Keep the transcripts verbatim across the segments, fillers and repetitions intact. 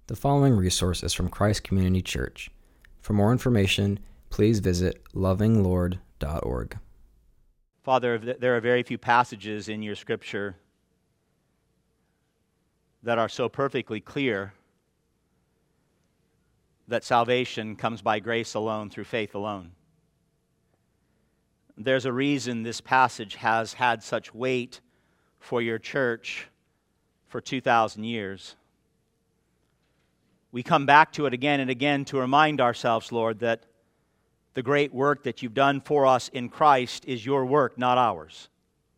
The following resource is from Christ Community Church. For more information, please visit loving lord dot org. Father, there are very few passages in your Scripture that are so perfectly clear that salvation comes by grace alone, through faith alone. There's a reason this passage has had such weight for your church for two thousand years. We come back to it again and again to remind ourselves, Lord, that the great work that you've done for us in Christ is your work, not ours.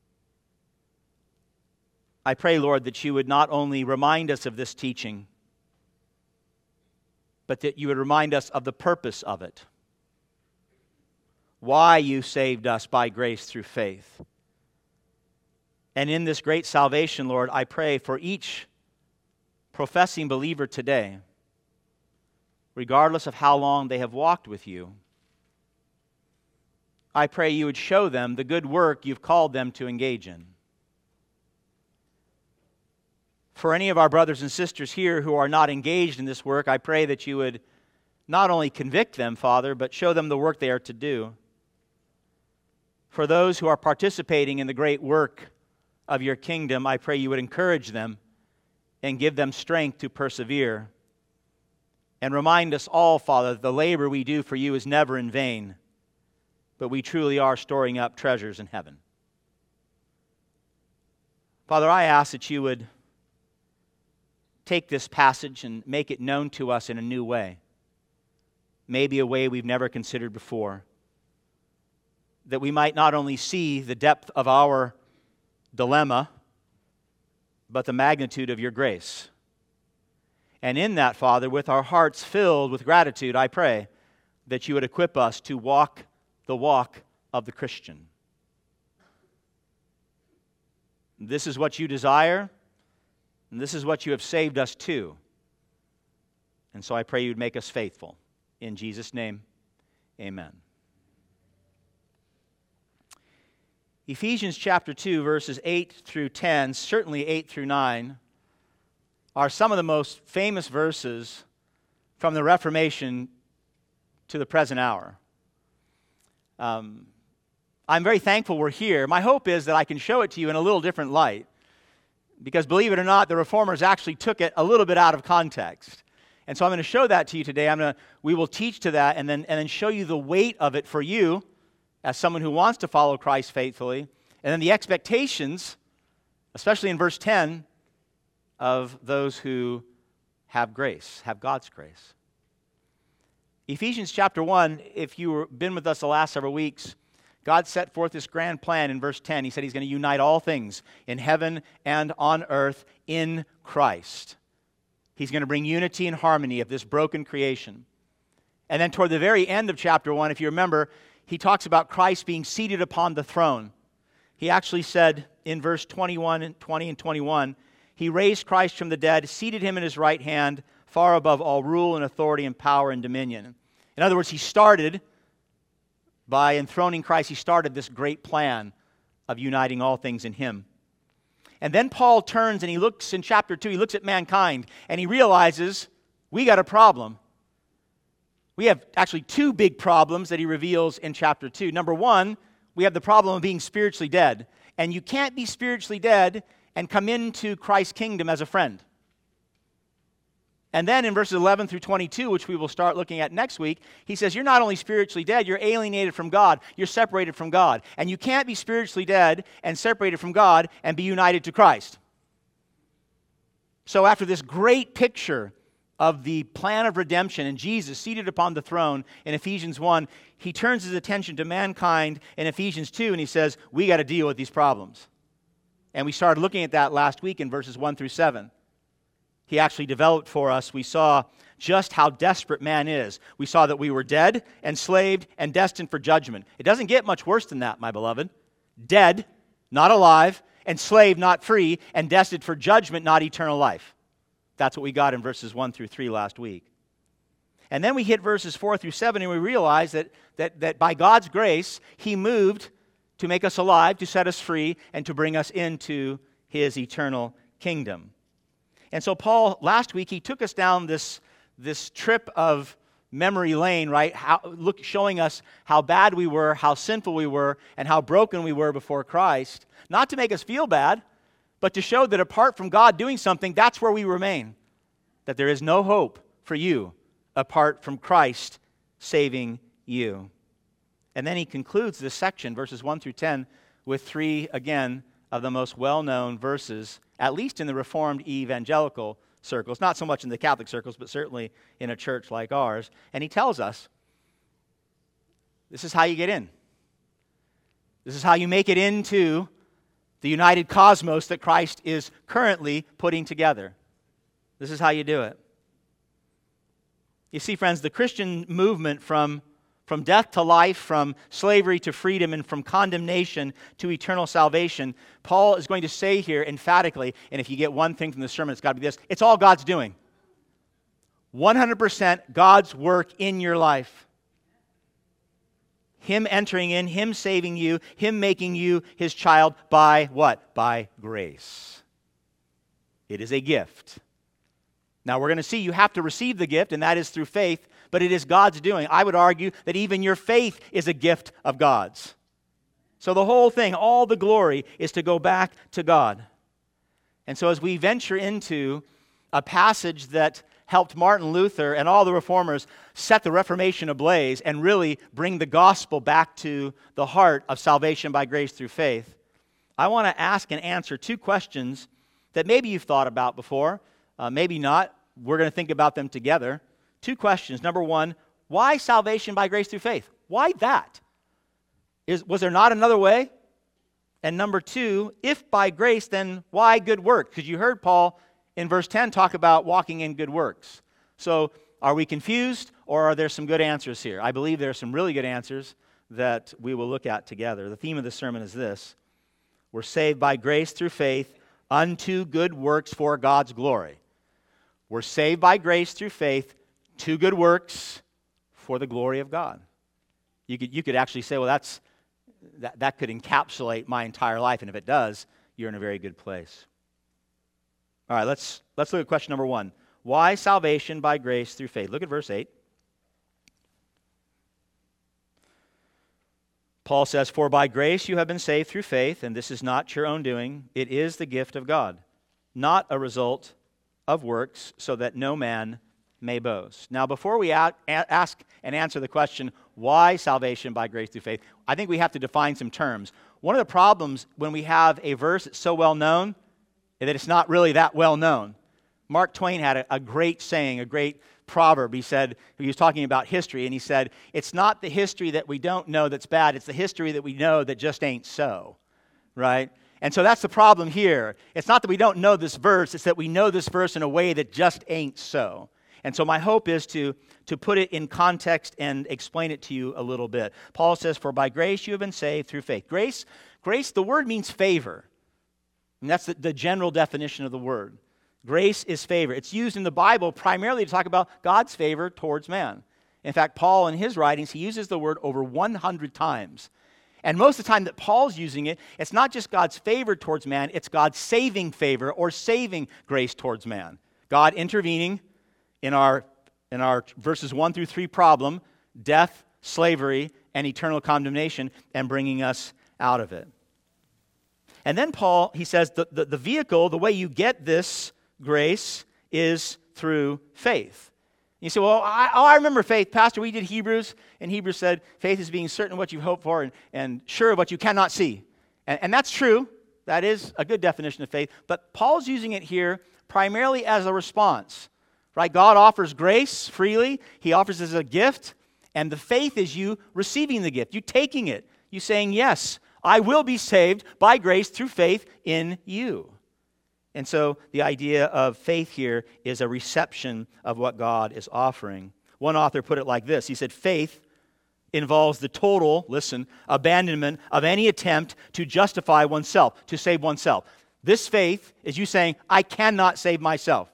I pray, Lord, that you would not only remind us of this teaching, but that you would remind us of the purpose of it. Why you saved us by grace through faith. And in this great salvation, Lord, I pray for each professing believer today, regardless of how long they have walked with you, I pray you would show them the good work you've called them to engage in. For any of our brothers and sisters here who are not engaged in this work, I pray that you would not only convict them, Father, but show them the work they are to do. For those who are participating in the great work of your kingdom, I pray you would encourage them and give them strength to persevere. And remind us all, Father, that the labor we do for you is never in vain, but we truly are storing up treasures in heaven. Father, I ask that you would take this passage and make it known to us in a new way, maybe a way we've never considered before, that we might not only see the depth of our dilemma, but the magnitude of your grace. And in that, Father, with our hearts filled with gratitude, I pray that you would equip us to walk the walk of the Christian. This is what you desire, and this is what you have saved us to. And so I pray you'd make us faithful. In Jesus' name, amen. Ephesians chapter two, verses eight through ten, certainly eight through nine, are some of the most famous verses from the Reformation to the present hour. Um, I'm very thankful we're here. My hope is that I can show it to you in a little different light, because believe it or not, the Reformers actually took it a little bit out of context. And so I'm going to show that to you today. I'm going to, we will teach to that and then, and then show you the weight of it for you as someone who wants to follow Christ faithfully, and then the expectations, especially in verse ten, of those who have grace, have God's grace. Ephesians chapter one, if you've been with us the last several weeks, God set forth this grand plan in verse ten. He said he's going to unite all things in heaven and on earth in Christ. He's going to bring unity and harmony of this broken creation. And then toward the very end of chapter one, if you remember, he talks about Christ being seated upon the throne. He actually said in verse twenty-one and twenty and twenty-one, he raised Christ from the dead, seated him in his right hand, far above all rule and authority and power and dominion. In other words, he started by enthroning Christ. He started this great plan of uniting all things in him. And then Paul turns and he looks in chapter two, he looks at mankind and he realizes we got a problem. We have actually two big problems that he reveals in chapter two. Number one, we have the problem of being spiritually dead. And you can't be spiritually dead and come into Christ's kingdom as a friend. And then in verses eleven through twenty-two, which we will start looking at next week, he says you're not only spiritually dead, you're alienated from God. You're separated from God. And you can't be spiritually dead and separated from God and be united to Christ. So after this great picture of the plan of redemption and Jesus seated upon the throne in Ephesians one, he turns his attention to mankind in Ephesians two and he says, we got to deal with these problems. And we started looking at that last week in verses one through seven. He actually developed for us, we saw just how desperate man is. We saw that we were dead, enslaved, and destined for judgment. It doesn't get much worse than that, my beloved. Dead, not alive, enslaved, not free, and destined for judgment, not eternal life. That's what we got in verses one through three last week. And then we hit verses four through seven, and we realize that, that, that by God's grace, he moved to make us alive, to set us free, and to bring us into his eternal kingdom. And so Paul, last week, he took us down this, this trip of memory lane, right? How, look, showing us how bad we were, how sinful we were, and how broken we were before Christ. Not to make us feel bad, but to show that apart from God doing something, that's where we remain. That there is no hope for you apart from Christ saving you. And then he concludes this section, verses one through ten, with three, again, of the most well-known verses, at least in the Reformed evangelical circles, not so much in the Catholic circles, but certainly in a church like ours. And he tells us, this is how you get in. This is how you make it into the united cosmos that Christ is currently putting together. This is how you do it. You see, friends, the Christian movement from, from death to life, from slavery to freedom, and from condemnation to eternal salvation, Paul is going to say here emphatically, and if you get one thing from the sermon, it's got to be this, it's all God's doing. one hundred percent God's work in your life. Him entering in, Him saving you, Him making you His child by what? By grace. It is a gift. Now we're going to see you have to receive the gift, and that is through faith, but it is God's doing. I would argue that even your faith is a gift of God's. So the whole thing, all the glory, is to go back to God. And so as we venture into a passage that helped Martin Luther and all the reformers set the Reformation ablaze and really bring the gospel back to the heart of salvation by grace through faith, I want to ask and answer two questions that maybe you've thought about before, uh, maybe not. We're going to think about them together. Two questions. Number one, why salvation by grace through faith? Why that? Is, was there not another way? And number two, if by grace, then why good works? Because you heard Paul in verse ten talk about walking in good works. So are we confused, or are there some good answers here? I believe there are some really good answers that we will look at together. The theme of the sermon is this: we're saved by grace through faith unto good works for God's glory. We're saved by grace through faith to good works for the glory of God. You could, you could actually say, well, that's that, that could encapsulate my entire life, and if it does, you're in a very good place. All right, let's, let's look at question number one. Why salvation by grace through faith? Look at verse eight. Paul says, "For by grace you have been saved through faith, and this is not your own doing. It is the gift of God, not a result of works, so that no man may boast." Now, before we a- ask and answer the question, why salvation by grace through faith, I think we have to define some terms. One of the problems when we have a verse that's so well known is that it's not really that well known. Mark Twain had a, a great saying, a great proverb. He said, he was talking about history, and he said, it's not the history that we don't know that's bad, it's the history that we know that just ain't so, right? And so that's the problem here. It's not that we don't know this verse, it's that we know this verse in a way that just ain't so. And so my hope is to, to put it in context and explain it to you a little bit. Paul says, "For by grace you have been saved through faith." Grace, grace, the word means favor. And that's the, the general definition of the word. Grace is favor. It's used in the Bible primarily to talk about God's favor towards man. In fact, Paul in his writings, he uses the word over one hundred times. And most of the time that Paul's using it, it's not just God's favor towards man, it's God's saving favor or saving grace towards man. God intervening in our, in our verses one through three problem, death, slavery, and eternal condemnation, and bringing us out of it. And then Paul, he says, the, the, the vehicle, the way you get this grace is through faith. You say, well, I, oh, I remember faith. Pastor, we did Hebrews, and Hebrews said faith is being certain of what you hope for and, and sure of what you cannot see. And, and that's true. That is a good definition of faith. But Paul's using it here primarily as a response. Right? God offers grace freely. He offers it as a gift. And the faith is you receiving the gift. You taking it. You saying, yes, I will be saved by grace through faith in you. And so the idea of faith here is a reception of what God is offering. One author put it like this. He said, faith involves the total, listen, abandonment of any attempt to justify oneself, to save oneself. This faith is you saying, I cannot save myself.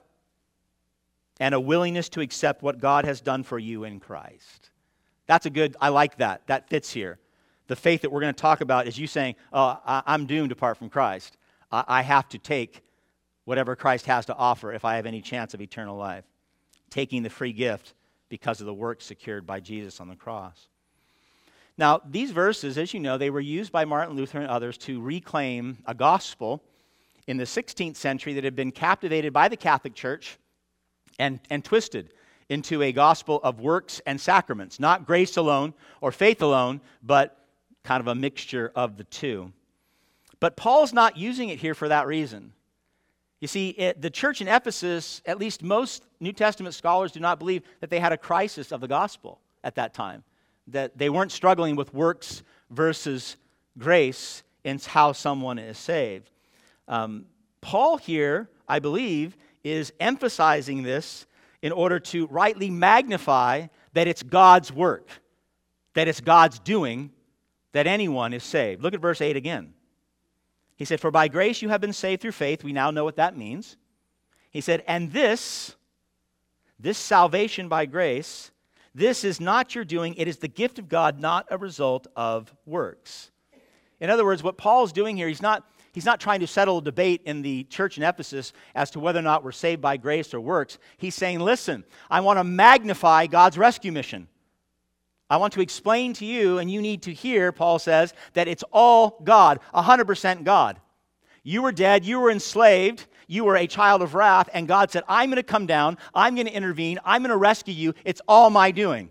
And a willingness to accept what God has done for you in Christ. That's a good, I like that. That fits here. The faith that we're going to talk about is you saying, oh, I, I'm doomed apart from Christ. I, I have to take whatever Christ has to offer if I have any chance of eternal life. Taking the free gift because of the work secured by Jesus on the cross. Now, these verses, as you know, they were used by Martin Luther and others to reclaim a gospel in the sixteenth century that had been captivated by the Catholic Church and, and twisted into a gospel of works and sacraments. Not grace alone or faith alone, but kind of a mixture of the two. But Paul's not using it here for that reason. You see, it, the church in Ephesus, at least most New Testament scholars do not believe that they had a crisis of the gospel at that time. That they weren't struggling with works versus grace in how someone is saved. Um, Paul here, I believe, is emphasizing this in order to rightly magnify that it's God's work, that it's God's doing, that anyone is saved. Look at verse eight again. He said, "For by grace you have been saved through faith." We now know what that means. He said, "And this, this salvation by grace, this is not your doing. It is the gift of God, not a result of works." In other words, what Paul's doing here, he's not, he's not trying to settle a debate in the church in Ephesus as to whether or not we're saved by grace or works. He's saying, listen, I want to magnify God's rescue mission. I want to explain to you, and you need to hear, Paul says, that it's all God, one hundred percent God. You were dead, you were enslaved, you were a child of wrath, and God said, I'm going to come down, I'm going to intervene, I'm going to rescue you, it's all my doing.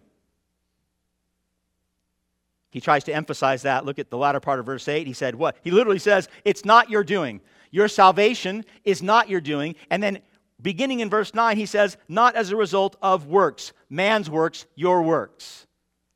He tries to emphasize that. Look at the latter part of verse eight. He said what? He literally says, it's not your doing. Your salvation is not your doing. And then beginning in verse nine, he says, not as a result of works. Man's works, your works.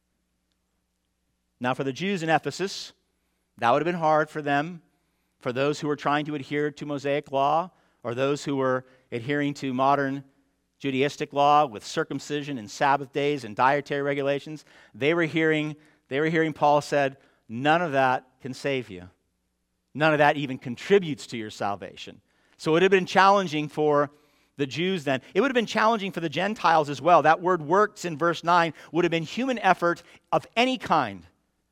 Now for the Jews in Ephesus, that would have been hard for them. For those who were trying to adhere to Mosaic law, or those who were adhering to modern Judaistic law with circumcision and Sabbath days and dietary regulations, they were hearing They were hearing Paul said, none of that can save you. None of that even contributes to your salvation. So it would have been challenging for the Jews then. It would have been challenging for the Gentiles as well. That word works in verse nine would have been human effort of any kind.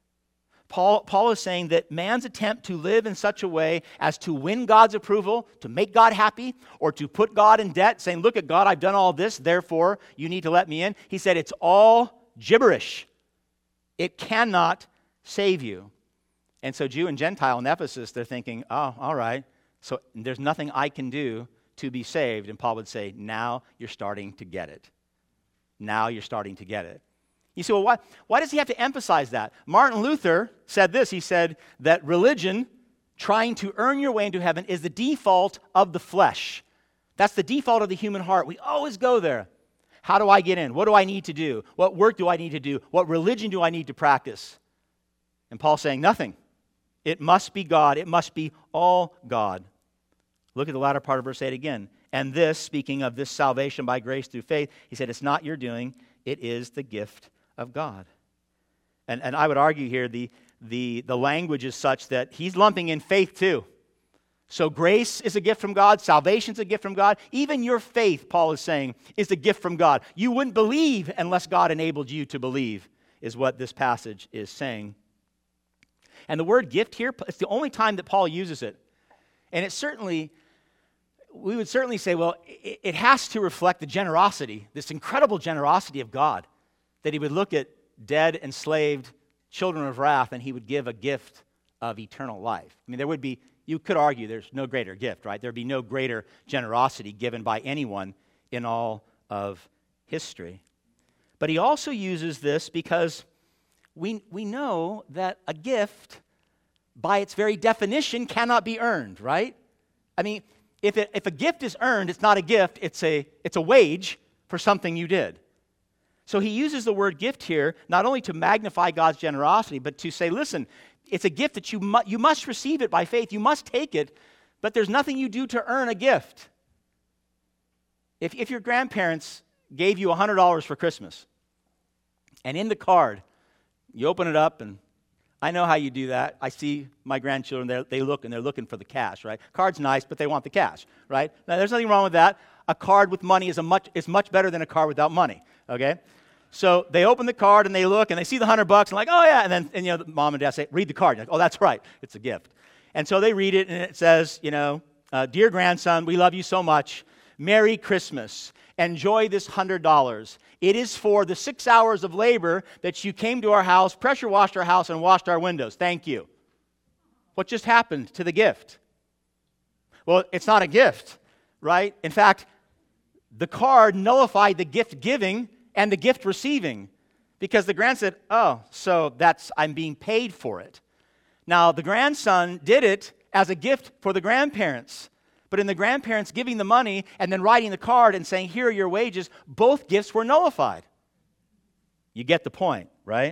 Paul, Paul is saying that man's attempt to live in such a way as to win God's approval, to make God happy, or to put God in debt, saying, look at God, I've done all this, therefore you need to let me in. He said it's all gibberish. It cannot save you. And so Jew and Gentile in Ephesus, they're thinking, oh, all right, so there's nothing I can do to be saved. And Paul would say, now you're starting to get it. Now you're starting to get it. You say, well, why, why does he have to emphasize that? Martin Luther said this. He said that religion, trying to earn your way into heaven, is the default of the flesh. That's the default of the human heart. We always go there. How do I get in? What do I need to do? What work do I need to do? What religion do I need to practice? And Paul's saying nothing. It must be God. It must be all God. Look at the latter part of verse eight again. And this, speaking of this salvation by grace through faith, he said, it's not your doing. It is the gift of God. And, and I would argue here the, the, the language is such that he's lumping in faith too. So grace is a gift from God. Salvation is a gift from God. Even your faith, Paul is saying, is a gift from God. You wouldn't believe unless God enabled you to believe, is what this passage is saying. And the word gift here, it's the only time that Paul uses it. And it certainly, we would certainly say, well, it, it has to reflect the generosity, this incredible generosity of God, that he would look at dead, enslaved children of wrath, and he would give a gift of eternal life. I mean, there would be, you could argue there's no greater gift, right? There'd be no greater generosity given by anyone in all of history. But he also uses this because we, we know that a gift, by its very definition, cannot be earned, right? I mean, if, it, if a gift is earned, it's not a gift, it's a, it's a wage for something you did. So he uses the word gift here not only to magnify God's generosity, but to say, listen, it's a gift that you, mu- you must receive it by faith. You must take it, but there's nothing you do to earn a gift. If, if your grandparents gave you one hundred dollars for Christmas, and in the card, you open it up, and I know how you do that. I see my grandchildren, they look, and they're looking for the cash, right? Card's nice, but they want the cash, right? Now, there's nothing wrong with that. A card with money is, a much, is much better than a card without money, okay? So they open the card and they look and they see the hundred bucks and like, oh yeah, and then and, you know, mom and dad say, read the card. You're like, oh, that's right, it's a gift. And so they read it and it says, you know, uh, dear grandson, we love you so much. Merry Christmas. Enjoy this one hundred dollars. It is for the six hours of labor that you came to our house, pressure washed our house, and washed our windows. Thank you. What just happened to the gift? Well, it's not a gift, right? In fact, the card nullified the gift giving and the gift receiving, because the grandson said, oh, so that's, I'm being paid for it. Now, the grandson did it as a gift for the grandparents. But in the grandparents giving the money and then writing the card and saying, here are your wages, both gifts were nullified. You get the point, right?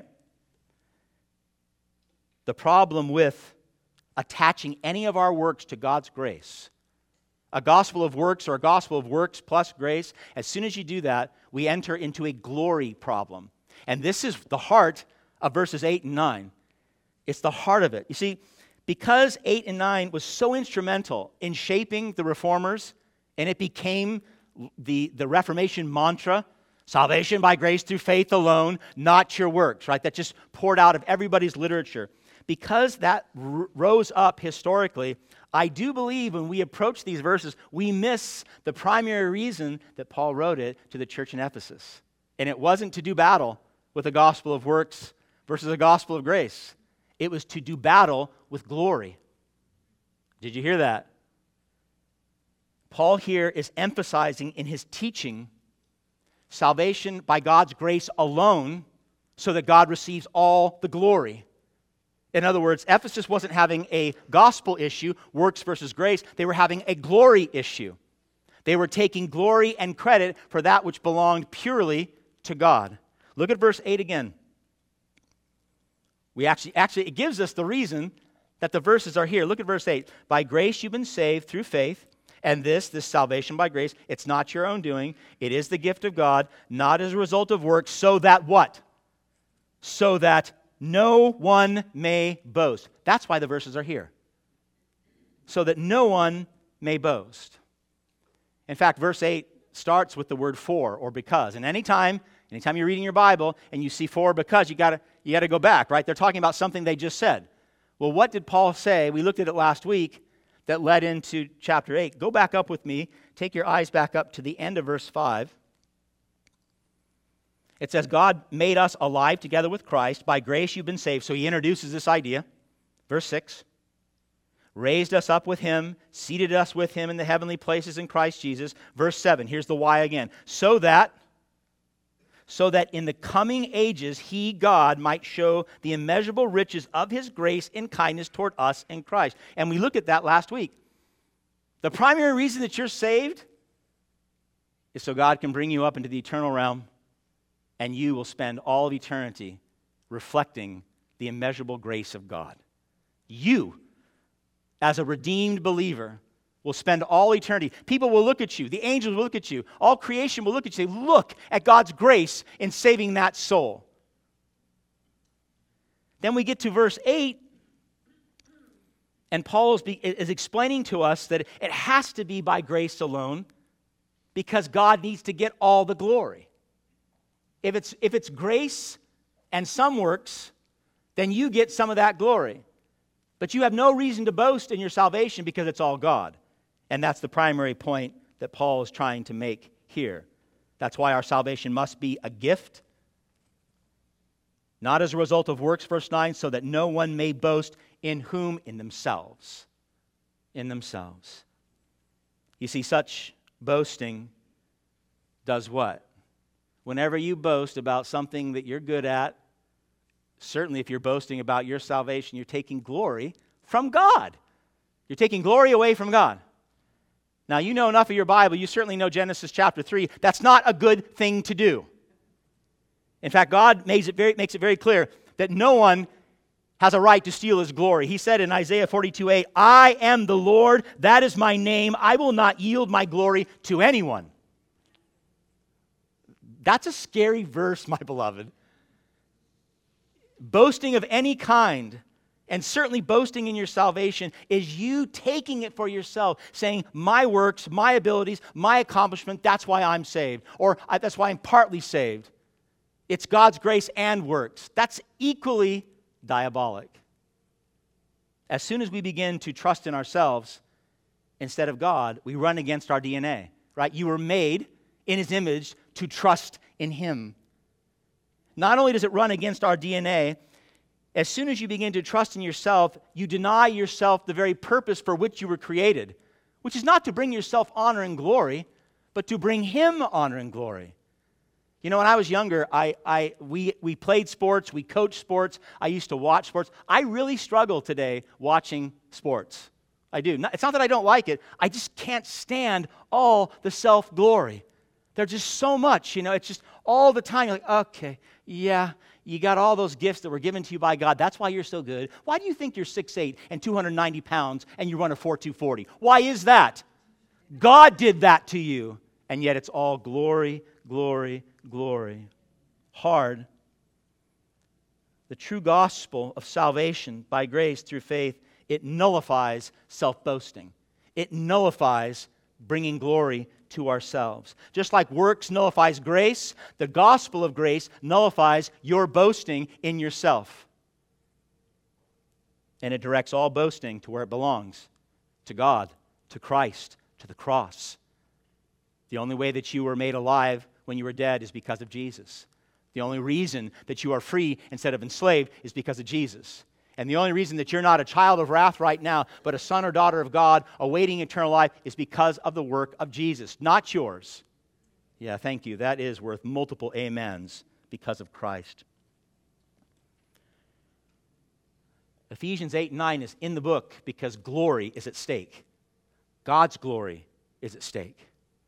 The problem with attaching any of our works to God's grace, a gospel of works or a gospel of works plus grace, as soon as you do that, we enter into a glory problem. And this is the heart of verses eight and nine. It's the heart of it. You see, because eight and nine was so instrumental in shaping the reformers, and it became the, the Reformation mantra, salvation by grace through faith alone, not your works, right? That just poured out of everybody's literature. Because that r- rose up historically, I do believe when we approach these verses, we miss the primary reason that Paul wrote it to the church in Ephesus. And it wasn't to do battle with a gospel of works versus a gospel of grace. It was to do battle with glory. Did you hear that? Paul here is emphasizing in his teaching salvation by God's grace alone so that God receives all the glory. In other words, Ephesus wasn't having a gospel issue, works versus grace. They were having a glory issue. They were taking glory and credit for that which belonged purely to God. Look at verse eight again. We actually, actually, it gives us the reason that the verses are here. Look at verse eight. By grace you've been saved through faith, and this, this salvation by grace, it's not your own doing. It is the gift of God, not as a result of works, so that what? So that no one may boast. That's why the verses are here. So that no one may boast. In fact, verse eight starts with the word for or because. And anytime, anytime you're reading your Bible and you see for or because, you gotta you gotta go back, right? They're talking about something they just said. Well, what did Paul say? We looked at it last week that led into chapter eight. Go back up with me. Take your eyes back up to the end of verse five. It says, God made us alive together with Christ. By grace you've been saved. So he introduces this idea. Verse six. Raised us up with him, seated us with him in the heavenly places in Christ Jesus. Verse seven. Here's the why again. So that, so that in the coming ages he, God, might show the immeasurable riches of his grace and kindness toward us in Christ. And we looked at that last week. The primary reason that you're saved is so God can bring you up into the eternal realm, and you will spend all of eternity reflecting the immeasurable grace of God. You, as a redeemed believer, will spend all eternity. People will look at you. The angels will look at you. All creation will look at you. Say, look at God's grace in saving that soul. Then we get to verse eight, and Paul is, be, is explaining to us that it has to be by grace alone because God needs to get all the glory. If it's, if it's grace and some works, then you get some of that glory. But you have no reason to boast in your salvation because it's all God. And that's the primary point that Paul is trying to make here. That's why our salvation must be a gift, not as a result of works, verse nine, so that no one may boast in whom? In themselves. In themselves. You see, such boasting does what? Whenever you boast about something that you're good at, certainly if you're boasting about your salvation, you're taking glory from God. You're taking glory away from God. Now, you know enough of your Bible. You certainly know Genesis chapter three. That's not a good thing to do. In fact, God makes it very, makes it very clear that no one has a right to steal his glory. He said in Isaiah forty-two eight, I am the Lord, that is my name. I will not yield my glory to anyone. That's a scary verse, my beloved. Boasting of any kind, and certainly boasting in your salvation, is you taking it for yourself, saying, my works, my abilities, my accomplishment, that's why I'm saved. Or that's why I'm partly saved. It's God's grace and works. That's equally diabolic. As soon as we begin to trust in ourselves, instead of God, we run against our D N A, right? You were made in His image to trust in Him. Not only does it run against our D N A, as soon as you begin to trust in yourself, you deny yourself the very purpose for which you were created, which is not to bring yourself honor and glory, but to bring Him honor and glory. You know, when I was younger, I, I, we, we played sports, we coached sports, I used to watch sports. I really struggle today watching sports. I do. It's not that I don't like it, I just can't stand all the self-glory. There's just so much, you know, it's just all the time. You're like, okay, yeah, you got all those gifts that were given to you by God. That's why you're so good. Why do you think you're six foot eight and two hundred ninety pounds and you run a four two forty? Why is that? God did that to you. And yet it's all glory, glory, glory. Hard. The true gospel of salvation by grace through faith, it nullifies self-boasting. It nullifies bringing glory to ourselves. Just like works nullifies grace, the gospel of grace nullifies your boasting in yourself. And it directs all boasting to where it belongs, to God, to Christ, to the cross. The only way that you were made alive when you were dead is because of Jesus. The only reason that you are free instead of enslaved is because of Jesus. And the only reason that you're not a child of wrath right now, but a son or daughter of God awaiting eternal life is because of the work of Jesus, not yours. Yeah, thank you. That is worth multiple amens because of Christ. Ephesians eight and nine is in the book because glory is at stake. God's glory is at stake.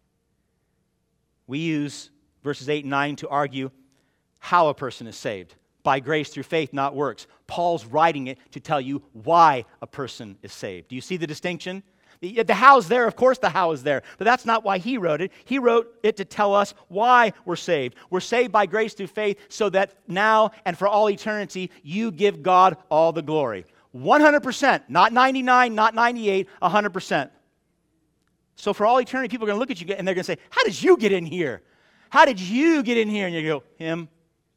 We use verses eight and nine to argue how a person is saved. By grace through faith, not works. Paul's writing it to tell you why a person is saved. Do you see the distinction? The, the how's there, of course the how is there, but that's not why he wrote it. He wrote it to tell us why we're saved. We're saved by grace through faith so that now and for all eternity, you give God all the glory. one hundred percent, not ninety-nine, not ninety-eight, one hundred percent. So for all eternity, people are going to look at you and they're going to say, how did you get in here? How did you get in here? And you go, him.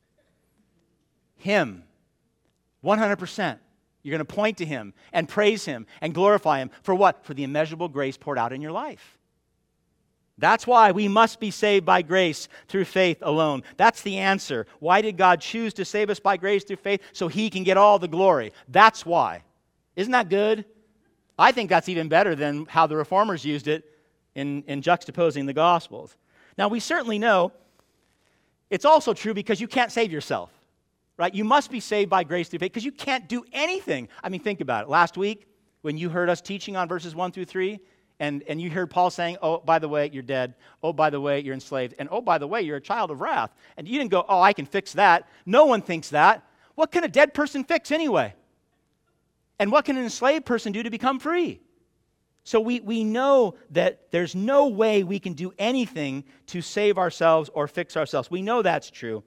Him. one hundred percent. You're going to point to Him and praise Him and glorify Him. For what? For the immeasurable grace poured out in your life. That's why we must be saved by grace through faith alone. That's the answer. Why did God choose to save us by grace through faith? So He can get all the glory. That's why. Isn't that good? I think that's even better than how the Reformers used it in, in juxtaposing the Gospels. Now, we certainly know it's also true because you can't save yourself. Right? You must be saved by grace through faith because you can't do anything. I mean, think about it. Last week, when you heard us teaching on verses one through three, and, and you heard Paul saying, oh, by the way, you're dead. Oh, by the way, you're enslaved. And oh, by the way, you're a child of wrath. And you didn't go, oh, I can fix that. No one thinks that. What can a dead person fix anyway? And what can an enslaved person do to become free? So we, we know that there's no way we can do anything to save ourselves or fix ourselves. We know that's true.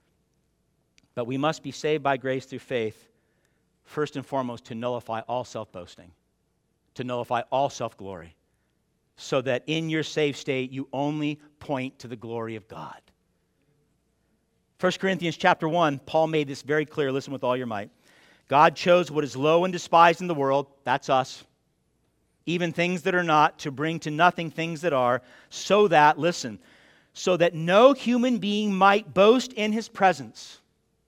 But we must be saved by grace through faith, first and foremost, to nullify all self-boasting, to nullify all self-glory, so that in your saved state, you only point to the glory of God. First Corinthians chapter one, Paul made this very clear. Listen with all your might. God chose what is low and despised in the world, that's us, even things that are not, to bring to nothing things that are, so that, listen, so that no human being might boast in His presence.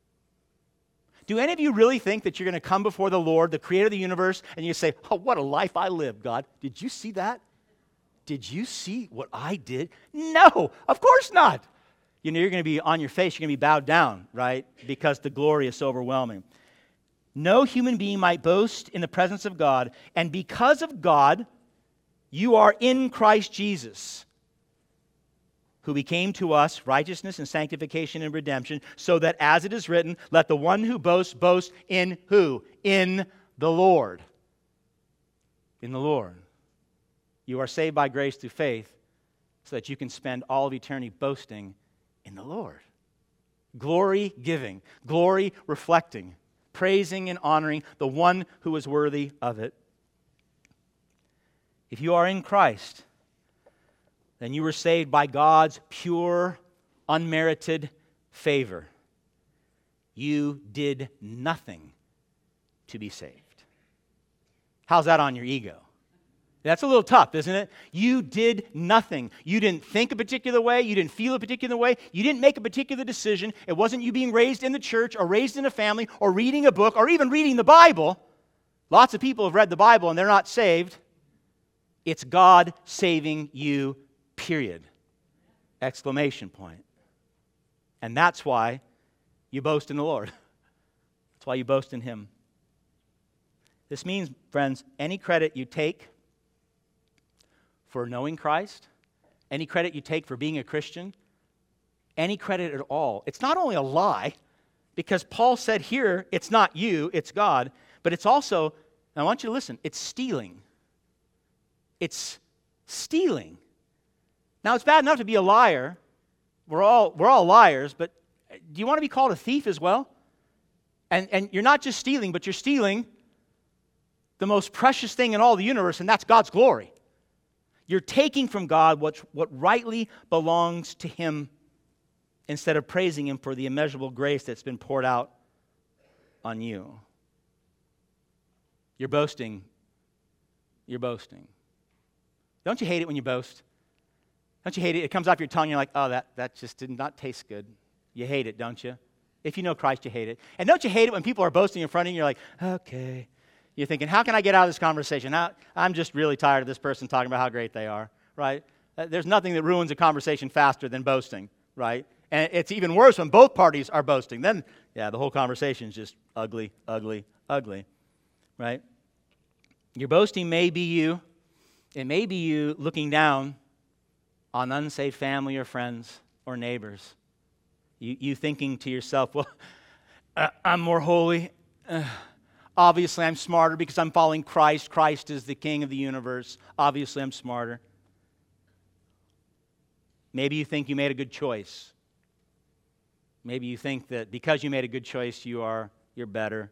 Do any of you really think that you're going to come before the Lord, the creator of the universe, and you say, oh, what a life I lived, God. Did you see that? Did you see what I did? No, of course not. You know, you're going to be on your face, you're going to be bowed down, right? Because the glory is so overwhelming. No human being might boast in the presence of God, and because of God, you are in Christ Jesus, who became to us righteousness and sanctification and redemption, so that as it is written, let the one who boasts boast in who? In the Lord. In the Lord. You are saved by grace through faith so that you can spend all of eternity boasting in the Lord. Glory giving, glory reflecting, praising and honoring the one who is worthy of it. If you are in Christ, then you were saved by God's pure, unmerited favor. You did nothing to be saved. How's that on your ego? That's a little tough, isn't it? You did nothing. You didn't think a particular way. You didn't feel a particular way. You didn't make a particular decision. It wasn't you being raised in the church or raised in a family or reading a book or even reading the Bible. Lots of people have read the Bible and they're not saved. It's God saving you, period. Exclamation point. And that's why you boast in the Lord. That's why you boast in Him. This means, friends, any credit you take for knowing Christ, any credit you take for being a Christian, any credit at all, it's not only a lie, because Paul said here, it's not you, it's God, but it's also, and I want you to listen, it's stealing. It's stealing. Now, it's bad enough to be a liar. We're all, we're all liars, but do you want to be called a thief as well? And, and you're not just stealing, but you're stealing the most precious thing in all the universe, and that's God's glory. You're taking from God what, what rightly belongs to Him instead of praising Him for the immeasurable grace that's been poured out on you. You're boasting. You're boasting. Don't you hate it when you boast? Don't you hate it? It comes off your tongue, you're like, oh, that, that just did not taste good. You hate it, don't you? If you know Christ, you hate it. And don't you hate it when people are boasting in front of you, you're like, okay. You're thinking, how can I get out of this conversation? How, I'm just really tired of this person talking about how great they are, right? Uh, there's nothing that ruins a conversation faster than boasting, right? And it's even worse when both parties are boasting. Then, yeah, the whole conversation is just ugly, ugly, ugly, right? Your boasting may be you. It may be you looking down on unsaved family or friends or neighbors. You, you thinking to yourself, well, uh, I'm more holy. Uh, Obviously, I'm smarter because I'm following Christ. Christ is the King of the universe. Obviously, I'm smarter. Maybe you think you made a good choice. Maybe you think that because you made a good choice, you are, you're better.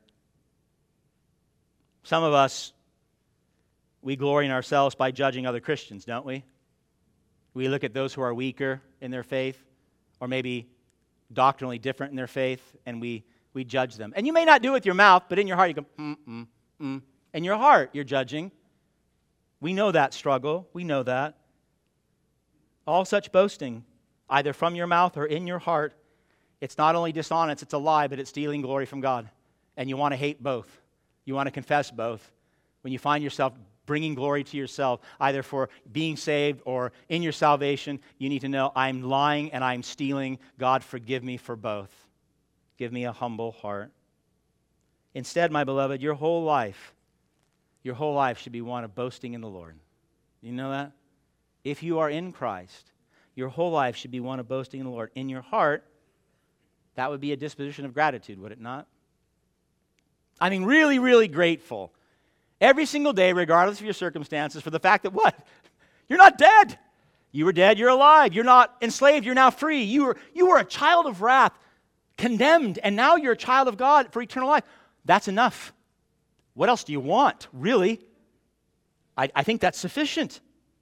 Some of us, we glory in ourselves by judging other Christians, don't we? We look at those who are weaker in their faith, or maybe doctrinally different in their faith, and we We judge them. And you may not do it with your mouth, but in your heart you go, mm, mm, mm. In your heart you're judging. We know that struggle. We know that. All such boasting, either from your mouth or in your heart, it's not only dishonest, it's a lie, but it's stealing glory from God. And you want to hate both. You want to confess both. When you find yourself bringing glory to yourself, either for being saved or in your salvation, you need to know, I'm lying and I'm stealing. God, forgive me for both. Give me a humble heart. Instead, my beloved, your whole life, your whole life should be one of boasting in the Lord. You know that? If you are in Christ, your whole life should be one of boasting in the Lord. In your heart, that would be a disposition of gratitude, would it not? I mean, really, really grateful every single day, regardless of your circumstances, for the fact that what? You're not dead. You were dead, you're alive. You're not enslaved, you're now free. You were, you were a child of wrath, condemned, and now you're a child of God for eternal life. That's enough. What else do you want, really? I, I think that's sufficient.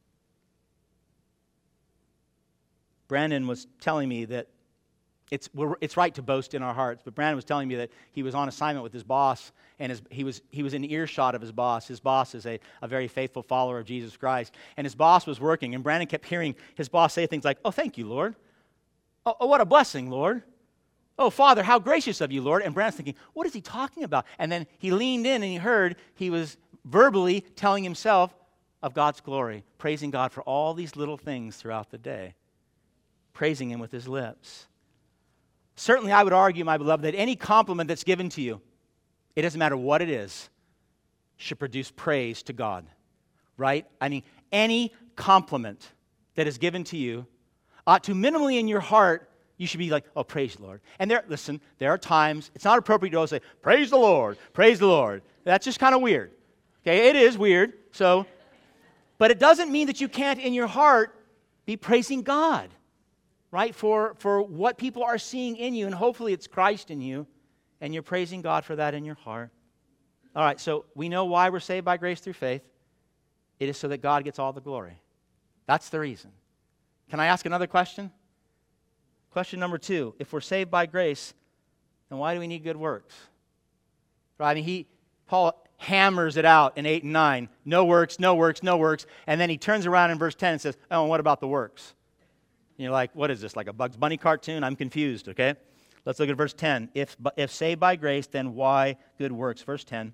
Brandon was telling me that it's, we're, it's right to boast in our hearts, but Brandon was telling me that he was on assignment with his boss, and his, he, was, he was in earshot of his boss. His boss is a, a very faithful follower of Jesus Christ, and his boss was working, and Brandon kept hearing his boss say things like, oh, thank you, Lord. Oh, oh what a blessing, Lord. Oh, Father, how gracious of you, Lord. And Brandon's thinking, what is he talking about? And then he leaned in and he heard he was verbally telling himself of God's glory, praising God for all these little things throughout the day, praising Him with his lips. Certainly, I would argue, my beloved, that any compliment that's given to you, it doesn't matter what it is, should produce praise to God, right? I mean, any compliment that is given to you ought to minimally in your heart, you should be like, oh, praise the Lord. And there, listen, there are times, it's not appropriate to always say, praise the Lord, praise the Lord. That's just kind of weird. Okay, it is weird, so, but it doesn't mean that you can't in your heart be praising God, right, for, for what people are seeing in you, and hopefully it's Christ in you, and you're praising God for that in your heart. All right, so we know why we're saved by grace through faith. It is so that God gets all the glory. That's the reason. Can I ask another question? Question number two, if we're saved by grace, then why do we need good works? Right? I mean, he, Paul hammers it out in eight and nine. No works, no works, no works. And then he turns around in verse ten and says, oh, and what about the works? And you're like, what is this, like a Bugs Bunny cartoon? I'm confused, okay? Let's look at verse ten. If, if saved by grace, then why good works? Verse ten.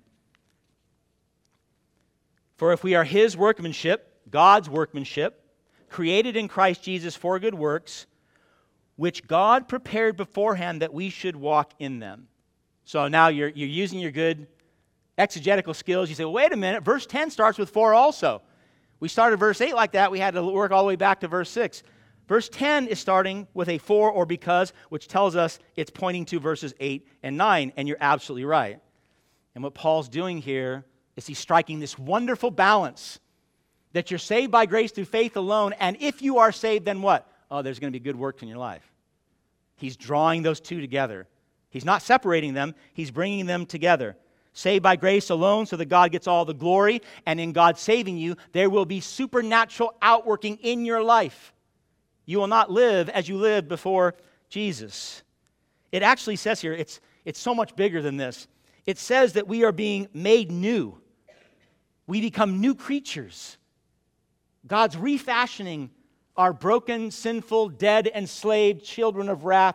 For if we are his workmanship, God's workmanship, created in Christ Jesus for good works, which God prepared beforehand that we should walk in them. So now you're, you're using your good exegetical skills. You say, well, wait a minute, verse ten starts with for also. We started verse eight like that. We had to work all the way back to verse six. Verse ten is starting with a for or because, which tells us it's pointing to verses eight and nine, and you're absolutely right. And what Paul's doing here is he's striking this wonderful balance that you're saved by grace through faith alone, and if you are saved, then what? Oh, there's going to be good works in your life. He's drawing those two together. He's not separating them. He's bringing them together. Saved by grace alone so that God gets all the glory, and in God saving you, there will be supernatural outworking in your life. You will not live as you lived before Jesus. It actually says here, it's, it's so much bigger than this. It says that we are being made new. We become new creatures. God's refashioning our broken, sinful, dead, enslaved children of wrath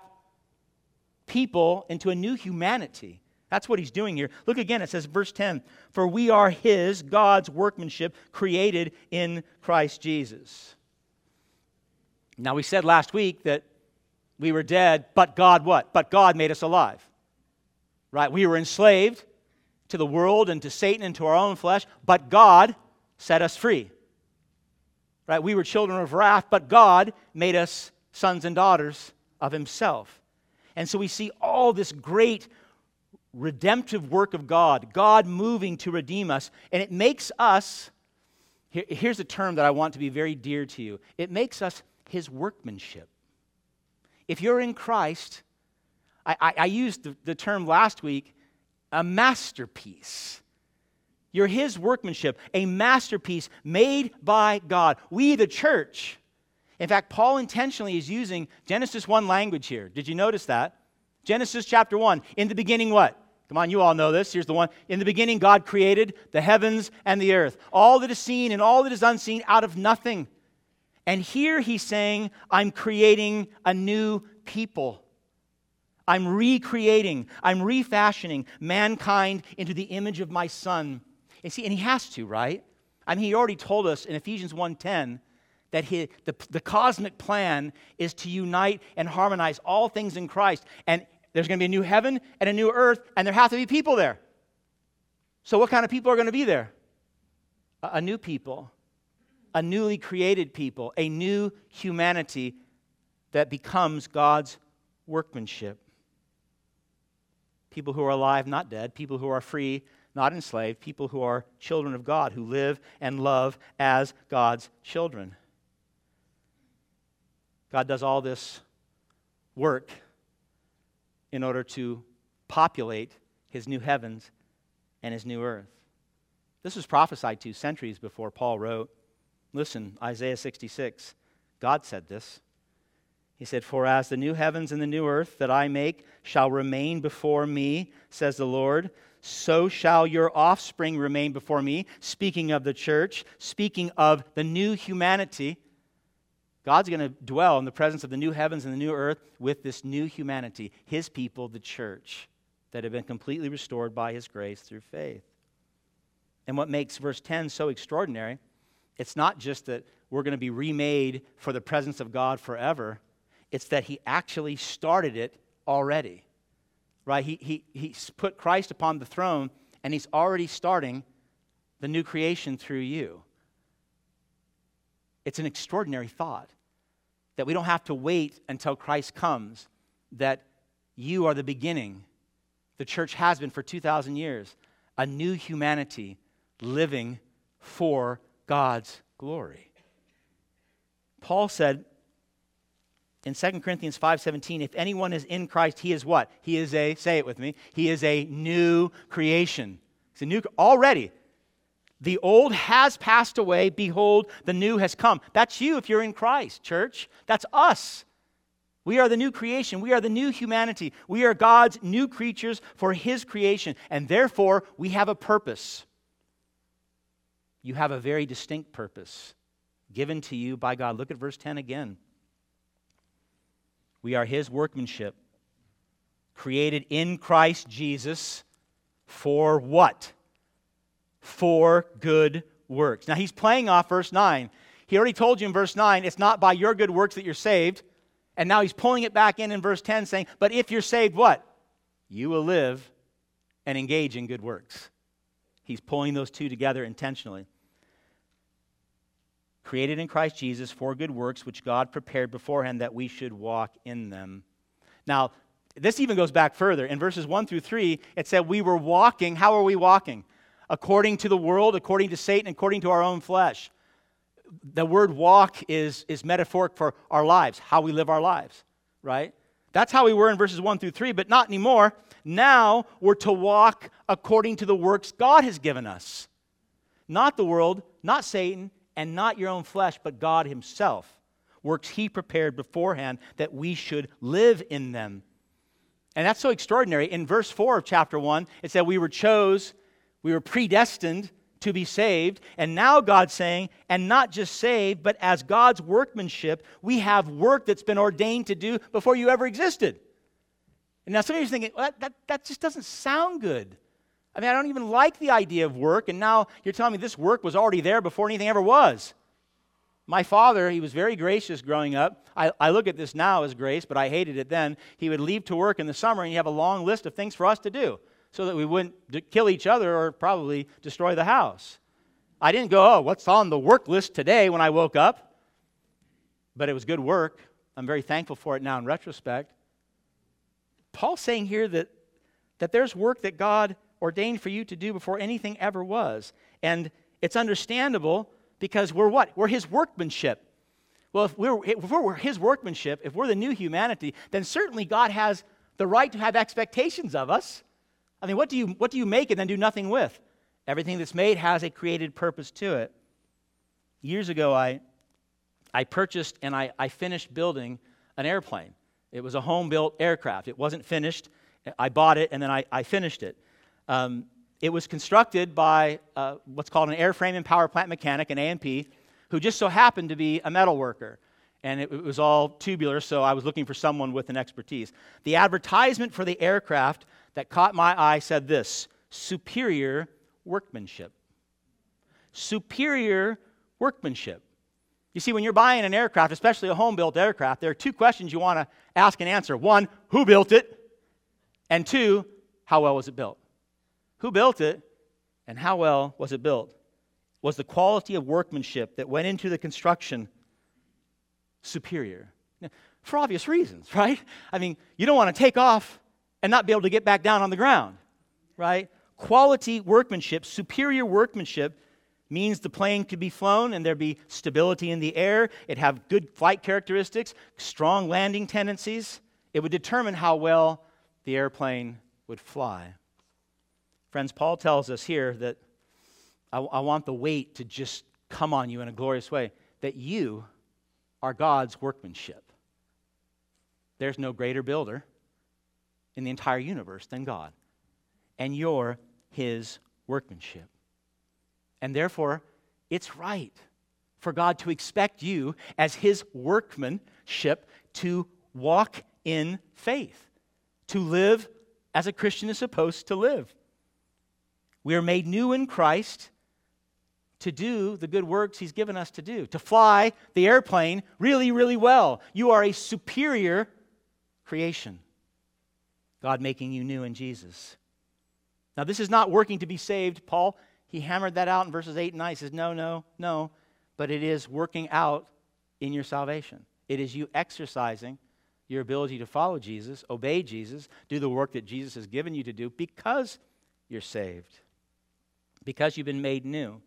people into a new humanity. That's what he's doing here. Look again, it says, verse ten, for we are his, God's workmanship, created in Christ Jesus. Now, we said last week that we were dead, but God what? But God made us alive. Right? We were enslaved to the world and to Satan and to our own flesh, but God set us free. Right? We were children of wrath, but God made us sons and daughters of himself. And so we see all this great redemptive work of God, God moving to redeem us, and it makes us, here, here's a term that I want to be very dear to you, it makes us his workmanship. If you're in Christ, I, I, I used the, the term last week, a masterpiece. You're his workmanship, a masterpiece made by God. We, the church. In fact, Paul intentionally is using Genesis one language here. Did you notice that? Genesis chapter one. In the beginning, what? Come on, you all know this. Here's the one. In the beginning, God created the heavens and the earth. All that is seen and all that is unseen out of nothing. And here he's saying, I'm creating a new people. I'm recreating, I'm refashioning mankind into the image of my Son. And see, and he has to, right? I mean, he already told us in Ephesians one ten that he, the, the cosmic plan is to unite and harmonize all things in Christ. And there's going to be a new heaven and a new earth, and there have to be people there. So what kind of people are going to be there? A, a new people, a newly created people, a new humanity that becomes God's workmanship. People who are alive, not dead. People who are free, not enslaved. People who are children of God, who live and love as God's children. God does all this work in order to populate his new heavens and his new earth. This was prophesied to centuries before Paul wrote. Listen, Isaiah sixty-six. God said this. He said, for as the new heavens and the new earth that I make shall remain before me, says the Lord, so shall your offspring remain before me. Speaking of the church, speaking of the new humanity, God's going to dwell in the presence of the new heavens and the new earth with this new humanity, his people, the church, that have been completely restored by his grace through faith. And what makes verse ten so extraordinary, it's not just that we're going to be remade for the presence of God forever. It's that he actually started it already, right? He, he, he's put Christ upon the throne, and he's already starting the new creation through you. It's an extraordinary thought that we don't have to wait until Christ comes, that you are the beginning. The church has been for two thousand years, a new humanity living for God's glory. Paul said, in Second Corinthians five seventeen, if anyone is in Christ, he is what? He is a, say it with me, he is a new creation. It's a new, already. The old has passed away, behold, the new has come. That's you if you're in Christ, church. That's us. We are the new creation. We are the new humanity. We are God's new creatures for His creation. And therefore, we have a purpose. You have a very distinct purpose given to you by God. Look at verse ten again. We are His workmanship, created in Christ Jesus for what? For good works. Now, he's playing off verse nine. He already told you in verse nine, it's not by your good works that you're saved. And now he's pulling it back in in verse ten saying, but if you're saved, what? You will live and engage in good works. He's pulling those two together intentionally. Created in Christ Jesus for good works, which God prepared beforehand that we should walk in them. Now, this even goes back further. In verses one through three, it said we were walking. How are we walking? According to the world, according to Satan, according to our own flesh. The word walk is, is metaphoric for our lives, how we live our lives, right? That's how we were in verses one through three, but not anymore. Now we're to walk according to the works God has given us. Not the world, not Satan, and not your own flesh, but God Himself. Works He prepared beforehand that we should live in them. And that's so extraordinary. In verse four of chapter one, it said we were chose, we were predestined to be saved. And now God's saying, and not just saved, but as God's workmanship, we have work that's been ordained to do before you ever existed. And now some of you are thinking, well, that, that, that just doesn't sound good. I mean, I don't even like the idea of work, and now you're telling me this work was already there before anything ever was. My father, he was very gracious growing up. I, I look at this now as grace, but I hated it then. He would leave to work in the summer, and he'd have a long list of things for us to do, so that we wouldn't d- kill each other or probably destroy the house. I didn't go, oh, what's on the work list today when I woke up? But it was good work. I'm very thankful for it now in retrospect. Paul's saying here that, that there's work that God ordained for you to do before anything ever was. And it's understandable because we're what? We're His workmanship. Well, if we're, if we're His workmanship, if we're the new humanity, then certainly God has the right to have expectations of us. I mean, what do you what do you make and then do nothing with? Everything that's made has a created purpose to it. Years ago, I I purchased and I, I finished building an airplane. It was a home-built aircraft. It wasn't finished. I bought it and then I, I finished it. Um, it was constructed by uh, what's called an airframe and power plant mechanic, an A and P, who just so happened to be a metal worker. And it, it was all tubular, so I was looking for someone with an expertise. The advertisement for the aircraft that caught my eye said this: superior workmanship. Superior workmanship. You see, when you're buying an aircraft, especially a home-built aircraft, there are two questions you want to ask and answer. One, who built it? And two, how well was it built? Who built it, and how well was it built? Was the quality of workmanship that went into the construction superior? For obvious reasons, right? I mean, you don't want to take off and not be able to get back down on the ground, right? Quality workmanship, superior workmanship, means the plane could be flown and there be stability in the air. It'd have good flight characteristics, strong landing tendencies. It would determine how well the airplane would fly. Friends, Paul tells us here that I, I want the weight to just come on you in a glorious way, that you are God's workmanship. There's no greater builder in the entire universe than God. And you're His workmanship. And therefore, it's right for God to expect you as His workmanship to walk in faith, to live as a Christian is supposed to live. We are made new in Christ to do the good works He's given us to do, to fly the airplane really, really well. You are a superior creation. God making you new in Jesus. Now, this is not working to be saved. Paul, he hammered that out in verses eight and nine. He says, no, no, no. But it is working out in your salvation. It is you exercising your ability to follow Jesus, obey Jesus, do the work that Jesus has given you to do because you're saved. Because you've been made new.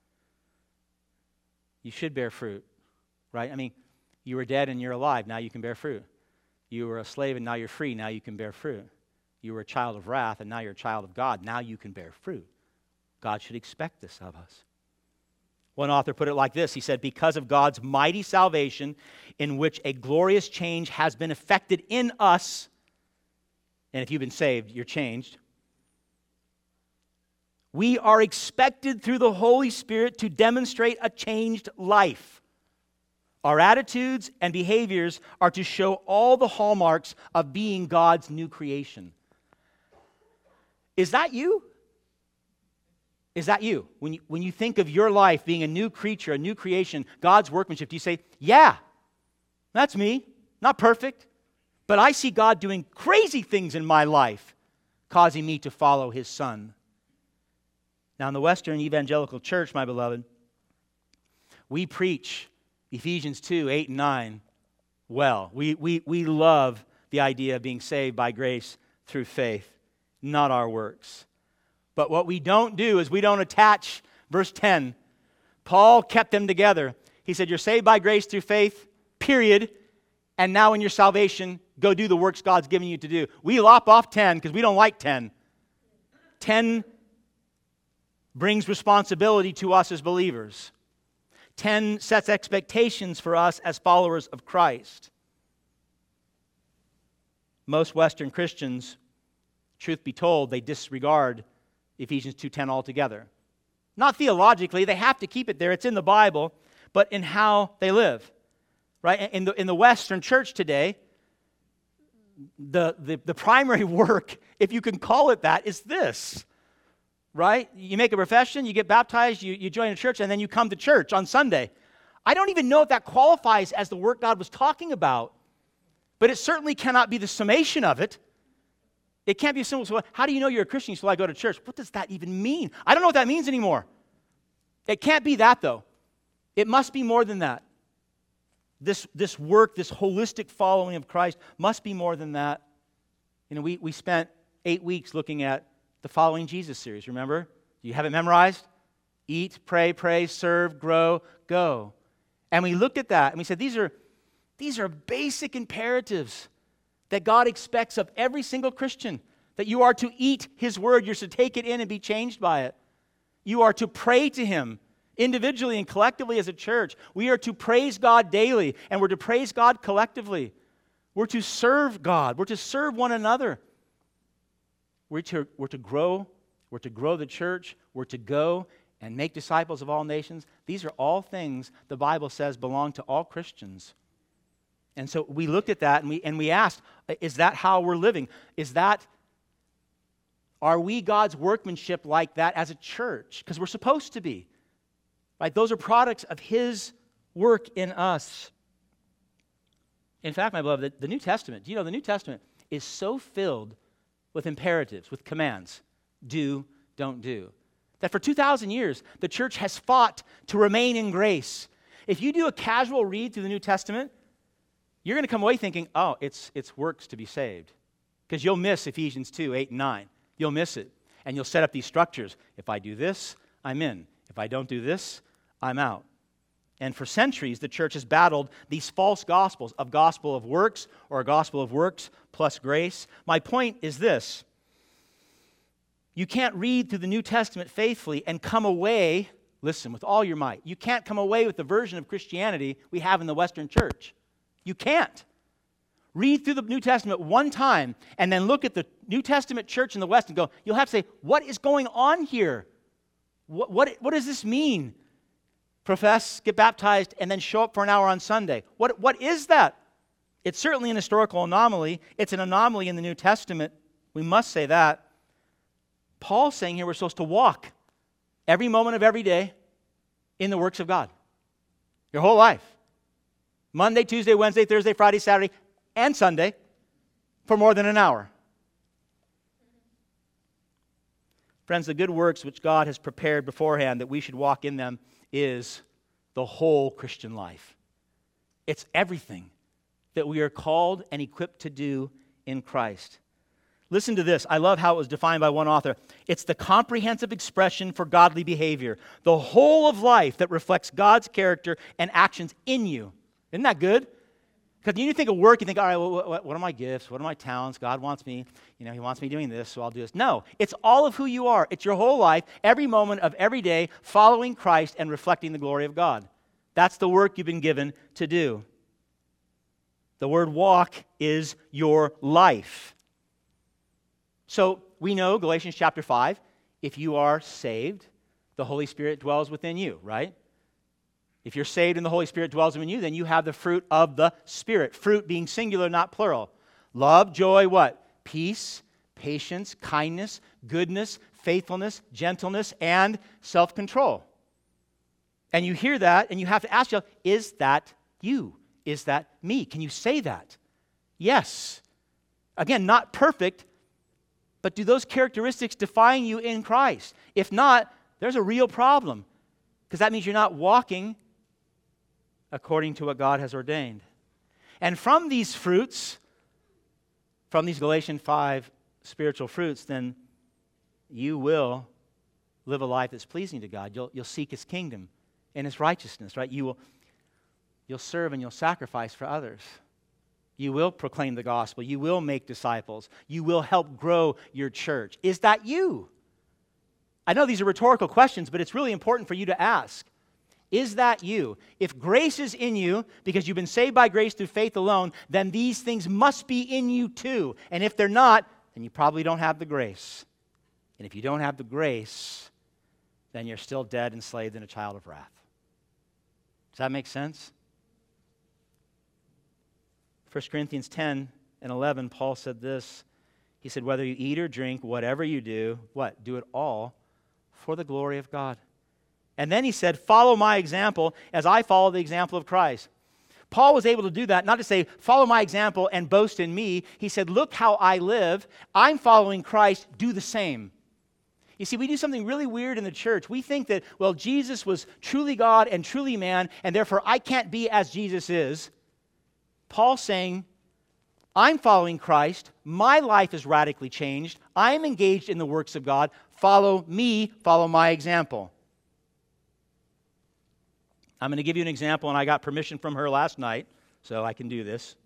You should bear fruit, right? I mean, you were dead and you're alive. Now you can bear fruit. You were a slave and now you're free. Now you can bear fruit. You were a child of wrath and now you're a child of God. Now you can bear fruit. God should expect this of us. One author put it like this. He said, because of God's mighty salvation in which a glorious change has been effected in us, and if you've been saved, you're changed, we are expected through the Holy Spirit to demonstrate a changed life. Our attitudes and behaviors are to show all the hallmarks of being God's new creation. Is that you? Is that you? When you, when you think of your life being a new creature, a new creation, God's workmanship, do you say, yeah, that's me, not perfect, but I see God doing crazy things in my life, causing me to follow His Son? Now, in the Western Evangelical Church, my beloved, we preach Ephesians two, eight, and nine well. We, we, we love the idea of being saved by grace through faith, not our works. But what we don't do is we don't attach verse ten. Paul kept them together. He said, you're saved by grace through faith, period. And now in your salvation, go do the works God's given you to do. We lop off ten because we don't like ten. ten brings responsibility to us as believers. ten sets expectations for us as followers of Christ. Most Western Christians, truth be told, they disregard Ephesians two ten altogether. Not theologically, they have to keep it there, it's in the Bible, but in how they live. Right? In the, in the Western church today, the, the, the primary work, if you can call it that, is this. Right? You make a profession, you get baptized, you, you join a church, and then you come to church on Sunday. I don't even know if that qualifies as the work God was talking about, but it certainly cannot be the summation of it. It can't be simple. So how do you know you're a Christian? So I go to church. What does that even mean? I don't know what that means anymore. It can't be that, though. It must be more than that. This, this work, this holistic following of Christ must be more than that. You know, we, we spent eight weeks looking at the Following Jesus series, remember? Do you have it memorized? Eat, pray, praise, serve, grow, go. And we looked at that and we said, these are, these are basic imperatives that God expects of every single Christian. That you are to eat His Word, you're to take it in and be changed by it. You are to pray to Him individually and collectively as a church. We are to praise God daily, and we're to praise God collectively. We're to serve God. We're to serve one another. We're to, we're to grow. We're to grow the church. We're to go and make disciples of all nations. These are all things the Bible says belong to all Christians. And so we looked at that and we, and we asked, is that how we're living? Is that, are we God's workmanship like that as a church? Because we're supposed to be. Right? Those are products of His work in us. In fact, my beloved, the, the New Testament, do you know the New Testament is so filled with imperatives, with commands. Do, don't do. That for two thousand years, the church has fought to remain in grace. If you do a casual read through the New Testament, you're going to come away thinking, oh, it's, it's works to be saved. Because you'll miss Ephesians two, eight, and nine. You'll miss it. And you'll set up these structures. If I do this, I'm in. If I don't do this, I'm out. And for centuries, the church has battled these false gospels, of gospel of works or a gospel of works plus grace. My point is this. You can't read through the New Testament faithfully and come away, listen, with all your might. You can't come away with the version of Christianity we have in the Western church. You can't. Read through the New Testament one time and then look at the New Testament church in the West and go, you'll have to say, what is going on here? What, what, what does this mean? Profess, get baptized, and then show up for an hour on Sunday. What, what is that? It's certainly an historical anomaly. It's an anomaly in the New Testament. We must say that. Paul's saying here we're supposed to walk every moment of every day in the works of God. Your whole life. Monday, Tuesday, Wednesday, Thursday, Friday, Saturday, and Sunday for more than an hour. Friends, the good works which God has prepared beforehand that we should walk in them is the whole Christian life. It's everything that we are called and equipped to do in Christ. Listen to this. I love how it was defined by one author. It's the comprehensive expression for godly behavior, the whole of life that reflects God's character and actions in you. Isn't that good? Because you think of work, you think, all right, well, what, what are my gifts? What are my talents? God wants me, you know, he wants me doing this, so I'll do this. No, it's all of who you are. It's your whole life, every moment of every day, following Christ and reflecting the glory of God. That's the work you've been given to do. The word walk is your life. So we know, Galatians chapter five, if you are saved, the Holy Spirit dwells within you, right? If you're saved and the Holy Spirit dwells in you, then you have the fruit of the Spirit. Fruit being singular, not plural. Love, joy, what? Peace, patience, kindness, goodness, faithfulness, gentleness, and self-control. And you hear that, and you have to ask yourself, is that you? Is that me? Can you say that? Yes. Again, not perfect, but do those characteristics define you in Christ? If not, there's a real problem, because that means you're not walking according to what God has ordained. And from these fruits, from these Galatians five spiritual fruits, then you will live a life that's pleasing to God. You'll, you'll seek His kingdom and His righteousness, right? You will, you'll serve and you'll sacrifice for others. You will proclaim the gospel. You will make disciples. You will help grow your church. Is that you? I know these are rhetorical questions, but it's really important for you to ask. Is that you? If grace is in you, because you've been saved by grace through faith alone, then these things must be in you too. And if they're not, then you probably don't have the grace. And if you don't have the grace, then you're still dead, enslaved, and a child of wrath. Does that make sense? First Corinthians ten and eleven, Paul said this. He said, whether you eat or drink, whatever you do, what? Do it all for the glory of God. And then he said, follow my example as I follow the example of Christ. Paul was able to do that, not to say, follow my example and boast in me. He said, look how I live. I'm following Christ. Do the same. You see, we do something really weird in the church. We think that, well, Jesus was truly God and truly man, and therefore I can't be as Jesus is. Paul's saying, I'm following Christ. My life is radically changed. I'm engaged in the works of God. Follow me. Follow my example. I'm going to give you an example, and I got permission from her last night, so I can do this.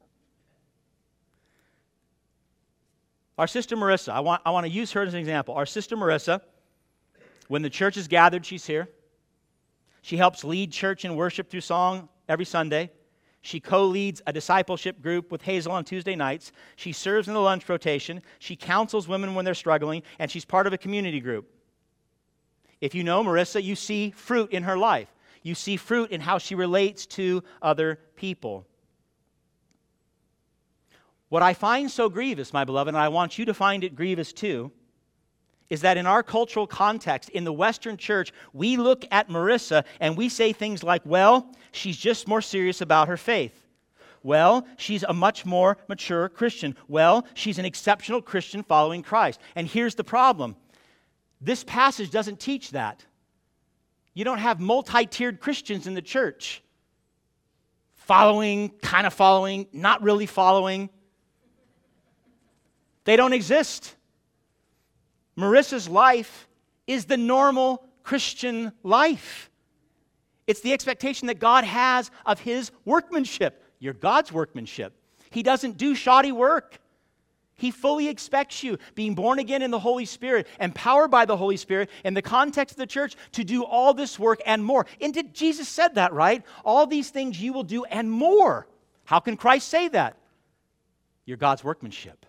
Our sister Marissa, I want, I want to use her as an example. Our sister Marissa, when the church is gathered, she's here. She helps lead church and worship through song every Sunday. She co-leads a discipleship group with Hazel on Tuesday nights. She serves in the lunch rotation. She counsels women when they're struggling, and she's part of a community group. If you know Marissa, you see fruit in her life. You see fruit in how she relates to other people. What I find so grievous, my beloved, and I want you to find it grievous too, is that in our cultural context, in the Western church, we look at Marissa and we say things like, well, she's just more serious about her faith. Well, she's a much more mature Christian. Well, she's an exceptional Christian following Christ. And here's the problem. This passage doesn't teach that. You don't have multi-tiered Christians in the church. Following, kind of following, not really following. They don't exist. Marissa's life is the normal Christian life. It's the expectation that God has of His workmanship. You're God's workmanship. He doesn't do shoddy work. He fully expects you, being born again in the Holy Spirit, empowered by the Holy Spirit, in the context of the church, to do all this work and more. And did, Jesus said that, right? All these things you will do and more. How can Christ say that? You're God's workmanship.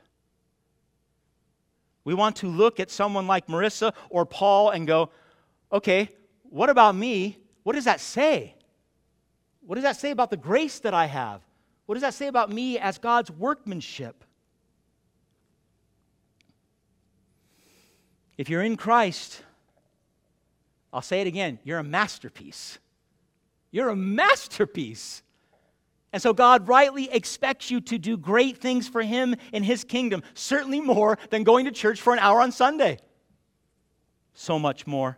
We want to look at someone like Marissa or Paul and go, okay, what about me? What does that say? What does that say about the grace that I have? What does that say about me as God's workmanship? If you're in Christ, I'll say it again, you're a masterpiece. You're a masterpiece. And so God rightly expects you to do great things for Him in His kingdom, certainly more than going to church for an hour on Sunday. So much more.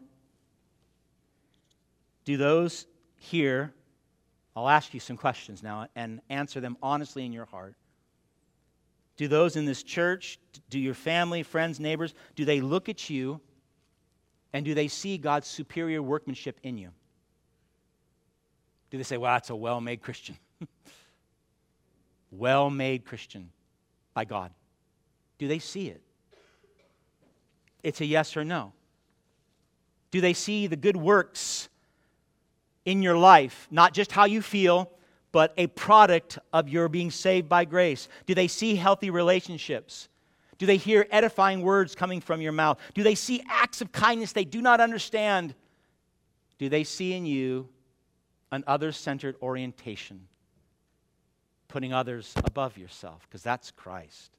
Do those here, I'll ask you some questions now and answer them honestly in your heart. Do those in this church, do your family, friends, neighbors, do they look at you and do they see God's superior workmanship in you? Do they say, well, that's a well-made Christian? well-made Christian by God? Do they see it? It's a yes or no. Do they see the good works in your life, not just how you feel, but a product of your being saved by grace? Do they see healthy relationships? Do they hear edifying words coming from your mouth? Do they see acts of kindness they do not understand? Do they see in you an other-centered orientation, putting others above yourself? Because that's Christ.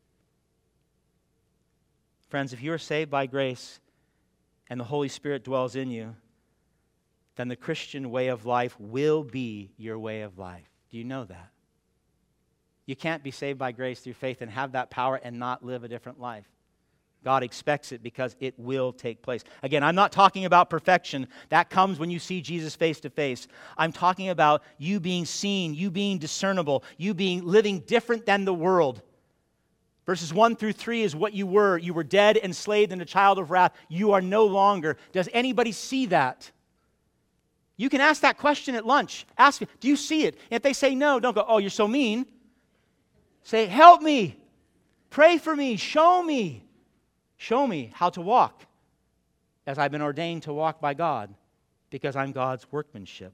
Friends, if you are saved by grace and the Holy Spirit dwells in you, then the Christian way of life will be your way of life. Do you know that? You can't be saved by grace through faith and have that power and not live a different life. God expects it because it will take place. Again, I'm not talking about perfection. That comes when you see Jesus face to face. I'm talking about you being seen, you being discernible, you being living different than the world. Verses one through three is what you were. You were dead, enslaved, and a child of wrath. You are no longer. Does anybody see that? You can ask that question at lunch. Ask me, do you see it? And if they say no, don't go, oh, you're so mean. Say, help me. Pray for me. Show me. Show me how to walk as I've been ordained to walk by God because I'm God's workmanship.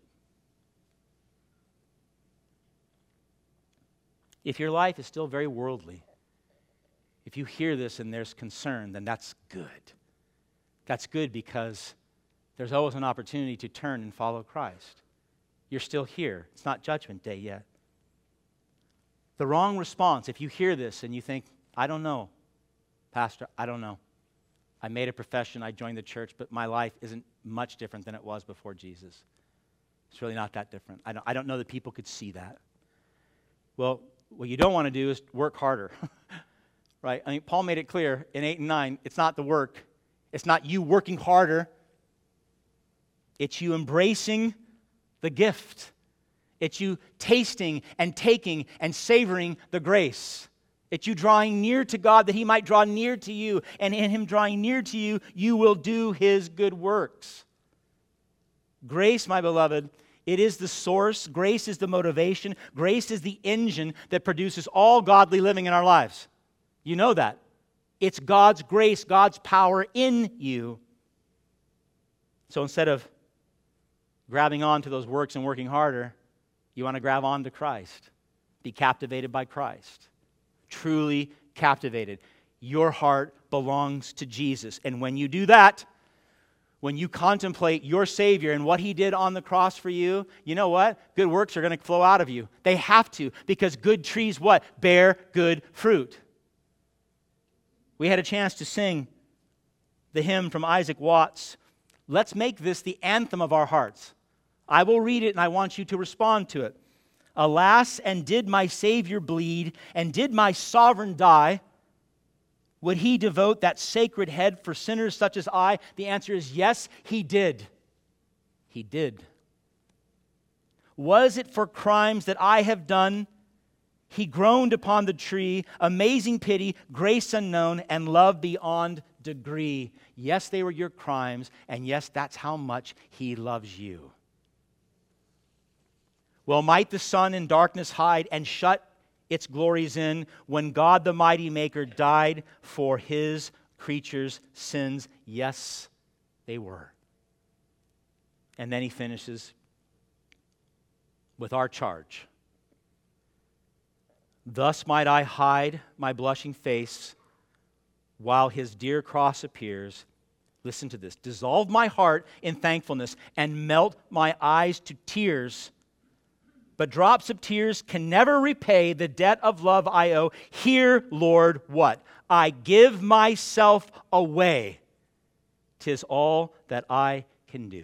If your life is still very worldly, if you hear this and there's concern, then that's good. That's good because there's always an opportunity to turn and follow Christ. You're still here. It's not Judgment Day yet. The wrong response, if you hear this and you think, I don't know, Pastor, I don't know. I made a profession, I joined the church, but my life isn't much different than it was before Jesus. It's really not that different. I don't, I don't know that people could see that. Well, what you don't want to do is work harder. Right? I mean, Paul made it clear in eight and nine, it's not the work. It's not you working harder. It's you embracing the gift. It's you tasting and taking and savoring the grace. It's you drawing near to God that He might draw near to you. And in Him drawing near to you, you will do His good works. Grace, my beloved, it is the source. Grace is the motivation. Grace is the engine that produces all godly living in our lives. You know that. It's God's grace, God's power in you. So instead of grabbing on to those works and working harder, you want to grab on to Christ. Be captivated by Christ. Truly captivated. Your heart belongs to Jesus. And when you do that, when you contemplate your Savior and what He did on the cross for you, you know what? Good works are going to flow out of you. They have to, because good trees what? Bear good fruit. We had a chance to sing the hymn from Isaac Watts. Let's make this the anthem of our hearts. I will read it and I want you to respond to it. Alas, and did my Savior bleed, and did my sovereign die? Would He devote that sacred head for sinners such as I? The answer is yes, He did. He did. Was it for crimes that I have done? He groaned upon the tree, amazing pity, grace unknown, and love beyond degree. Yes, they were your crimes, and yes, that's how much He loves you. Well, might the sun in darkness hide and shut its glories in when God the mighty Maker died for His creatures' sins? Yes, they were. And then he finishes with our charge. Thus might I hide my blushing face while His dear cross appears. Listen to this. Dissolve my heart in thankfulness and melt my eyes to tears. But drops of tears can never repay the debt of love I owe. Here, Lord, what? I give myself away. 'Tis all that I can do.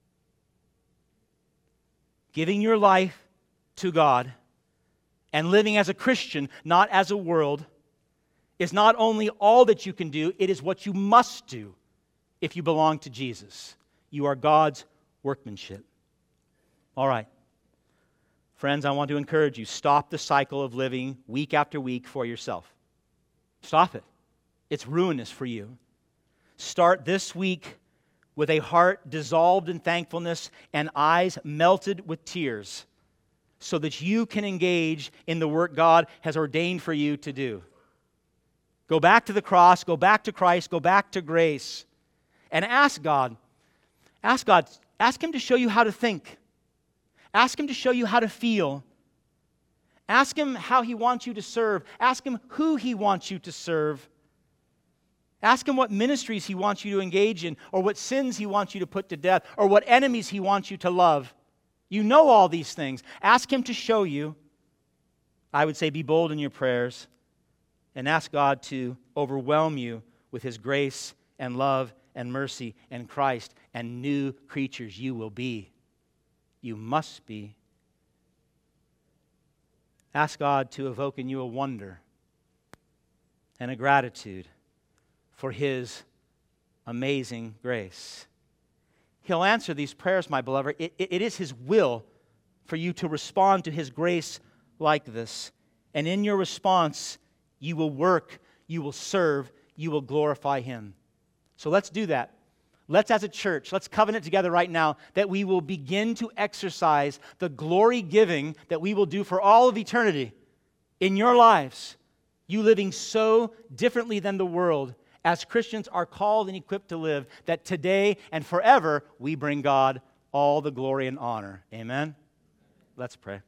Giving your life to God and living as a Christian, not as a world, is not only all that you can do, it is what you must do if you belong to Jesus. You are God's workmanship. All right. Friends, I want to encourage you, stop the cycle of living week after week for yourself. Stop it. It's ruinous for you. Start this week with a heart dissolved in thankfulness and eyes melted with tears. so that you can engage in the work God has ordained for you to do. Go back to the cross, go back to Christ, go back to grace, and ask God, ask God, ask Him to show you how to think. Ask Him to show you how to feel. Ask Him how He wants you to serve. Ask Him who He wants you to serve. Ask Him what ministries He wants you to engage in, or what sins He wants you to put to death, or what enemies He wants you to love. You know all these things. Ask Him to show you. I would say be bold in your prayers, and ask God to overwhelm you with His grace and love and mercy and Christ, and new creatures you will be. You must be. Ask God to evoke in you a wonder and a gratitude for His amazing grace. He'll answer these prayers, my beloved. It, it, it is His will for you to respond to His grace like this. And in your response, you will work, you will serve, you will glorify Him. So let's do that. Let's, as a church, let's covenant together right now that we will begin to exercise the glory giving that we will do for all of eternity in your lives. You living so differently than the world, as Christians are called and equipped to live, that today and forever we bring God all the glory and honor. Amen? Let's pray.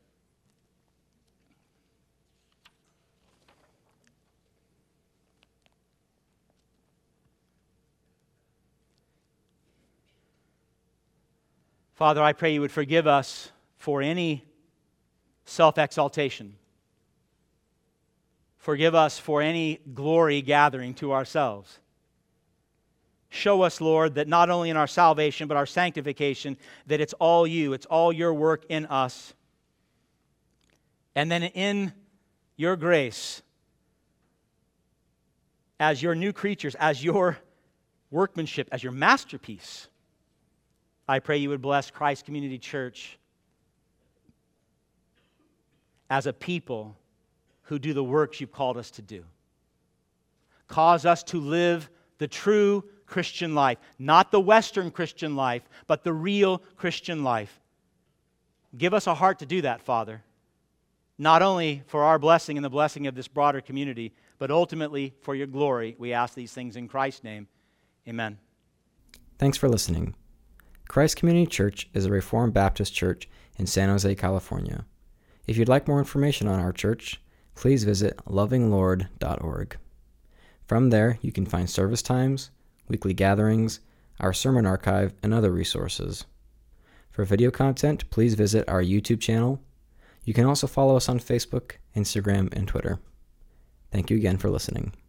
Father, I pray you would forgive us for any self-exaltation. Forgive us for any glory gathering to ourselves. Show us, Lord, that not only in our salvation, but our sanctification, that it's all you, it's all your work in us. And then in your grace, as your new creatures, as your workmanship, as your masterpiece, I pray you would bless Christ Community Church as a people who do the works you've called us to do. Cause us to live the true Christian life, not the Western Christian life, but the real Christian life. Give us a heart to do that, Father, not only for our blessing and the blessing of this broader community, but ultimately for your glory. We ask these things in Christ's name. Amen. Thanks for listening. Christ Community Church is a Reformed Baptist church in San Jose, California. If you'd like more information on our church, please visit loving lord dot org. From there, you can find service times, weekly gatherings, our sermon archive, and other resources. For video content, please visit our YouTube channel. You can also follow us on Facebook, Instagram, and Twitter. Thank you again for listening.